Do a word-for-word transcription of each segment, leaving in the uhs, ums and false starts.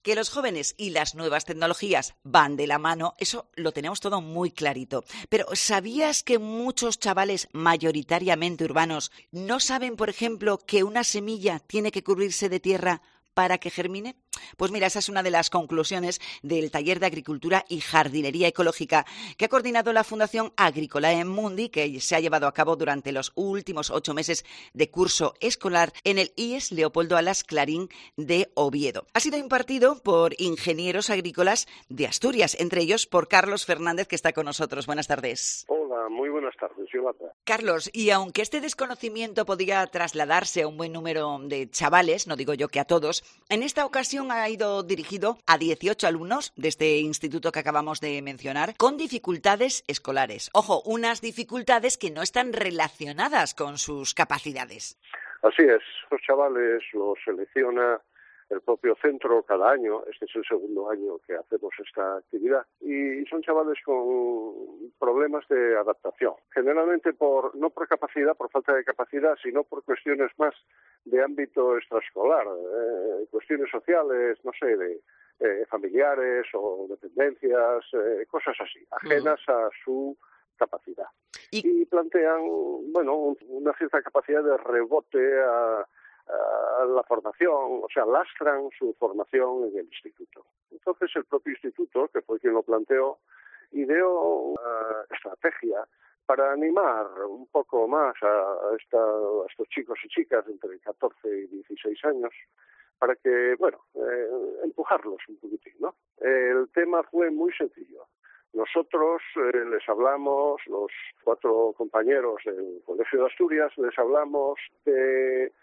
Que los jóvenes y las nuevas tecnologías van de la mano, eso lo tenemos todo muy clarito. Pero ¿sabías que muchos chavales mayoritariamente urbanos no saben, por ejemplo, que una semilla tiene que cubrirse de tierra para que germine? Pues mira, esa es una de las conclusiones del taller de agricultura y jardinería ecológica que ha coordinado la Fundación Agricolae Mundi, que se ha llevado a cabo durante los últimos ocho meses de curso escolar en el I E S Leopoldo Alas Clarín de Oviedo. Ha sido impartido por ingenieros agrícolas de Asturias, entre ellos por Carlos Fernández, que está con nosotros. Buenas tardes. Hola, muy buenas tardes, Yolanda. Carlos, y aunque este desconocimiento podía trasladarse a un buen número de chavales, no digo yo que a todos, en esta ocasión ha ido dirigido a dieciocho alumnos de este instituto que acabamos de mencionar con dificultades escolares. Ojo, unas dificultades que no están relacionadas con sus capacidades. Así es, los chavales los selecciona el propio centro cada año. Este es el segundo año que hacemos esta actividad y son chavales con problemas de adaptación, generalmente por no por capacidad, por falta de capacidad, sino por cuestiones más de ámbito extraescolar, eh, cuestiones sociales, no sé, de eh, familiares o dependencias, eh, cosas así, ajenas uh-huh. a su capacidad. ¿Y? y plantean, bueno, un, una cierta capacidad de rebote a a la formación, o sea, lastran su formación en el instituto. Entonces el propio instituto, que fue quien lo planteó, ideó una estrategia para animar un poco más a, esta, a estos chicos y chicas entre catorce y dieciséis años, para que, bueno, eh, empujarlos un poquitín, ¿no? El tema fue muy sencillo. Nosotros eh, les hablamos, los cuatro compañeros del Colegio de Asturias, les hablamos de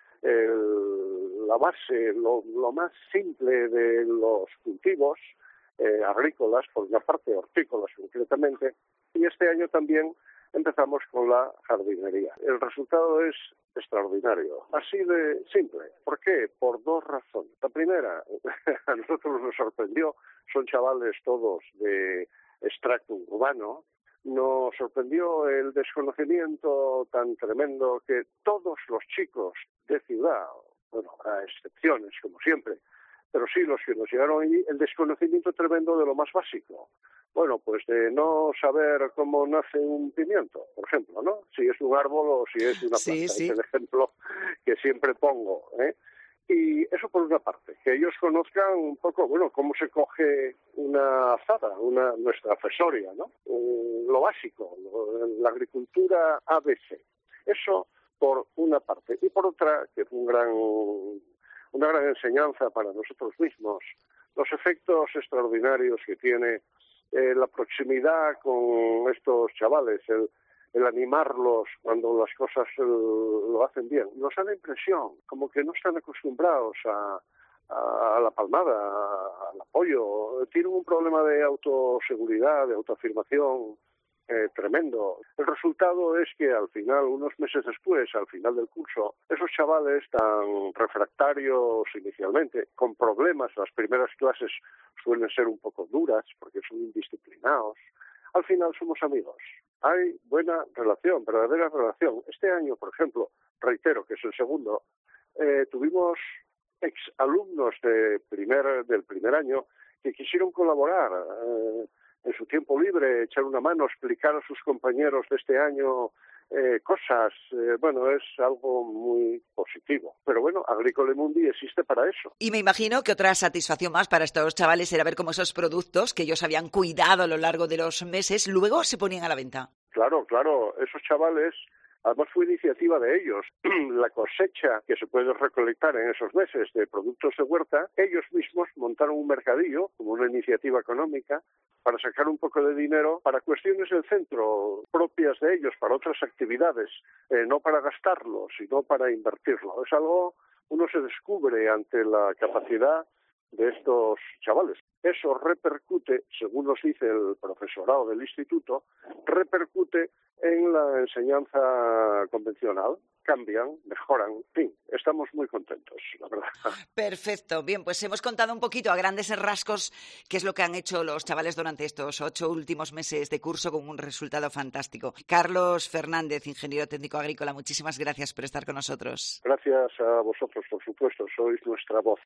El, la base, lo, lo más simple de los cultivos eh, agrícolas, por una parte hortícolas concretamente, y este año también empezamos con la jardinería. El resultado es extraordinario, así de simple. ¿Por qué? Por dos razones. La primera, a nosotros nos sorprendió, son chavales todos de extracto urbano. Nos sorprendió el desconocimiento tan tremendo que todos los chicos de ciudad, bueno, a excepciones como siempre, pero sí los que nos llegaron allí, el desconocimiento tremendo de lo más básico. Bueno, pues de no saber cómo nace un pimiento, por ejemplo, ¿no? Si es un árbol o si es una planta. Sí, sí. Es el ejemplo que siempre pongo, ¿eh? Y eso por una parte, que ellos conozcan un poco, bueno, cómo se coge una azada, una, nuestra fesoria, ¿no? Um, lo básico, lo, la agricultura A B C. Eso por una parte. Y por otra, que es un gran, una gran enseñanza para nosotros mismos, los efectos extraordinarios que tiene eh, la proximidad con estos chavales, el el animarlos cuando las cosas eh, lo hacen bien. Nos da la impresión como que no están acostumbrados a, a, a la palmada, a, al apoyo. Tienen un problema de autoseguridad, de autoafirmación eh, tremendo. El resultado es que al final, unos meses después, al final del curso, esos chavales tan refractarios inicialmente, con problemas, las primeras clases suelen ser un poco duras porque son indisciplinados, al final somos amigos. Hay buena relación, verdadera relación. Este año, por ejemplo, reitero que es el segundo, eh, tuvimos exalumnos de primer, del primer año que quisieron colaborar eh, en su tiempo libre, echar una mano, explicar a sus compañeros de este año eh, cosas. Eh, bueno, es algo muy positivo. Pero bueno, Agricolae Mundi existe para eso. Y me imagino que otra satisfacción más para estos chavales era ver cómo esos productos que ellos habían cuidado a lo largo de los meses, luego se ponían a la venta. Claro, claro, esos chavales, además fue iniciativa de ellos. La cosecha que se puede recolectar en esos meses de productos de huerta, ellos mismos montaron un mercadillo como una iniciativa económica para sacar un poco de dinero para cuestiones del centro propias de ellos, para otras actividades, eh, no para gastarlo, sino para invertirlo. Es algo, uno se descubre ante la capacidad de estos chavales. Eso repercute, según nos dice el profesorado del instituto, repercute en la enseñanza convencional. Cambian, mejoran, en fin, estamos muy contentos, la verdad. Perfecto, bien, pues hemos contado un poquito a grandes rasgos qué es lo que han hecho los chavales durante estos ocho últimos meses de curso con un resultado fantástico. Carlos Fernández, ingeniero técnico agrícola, muchísimas gracias por estar con nosotros. Gracias a vosotros, por supuesto, sois nuestra voz.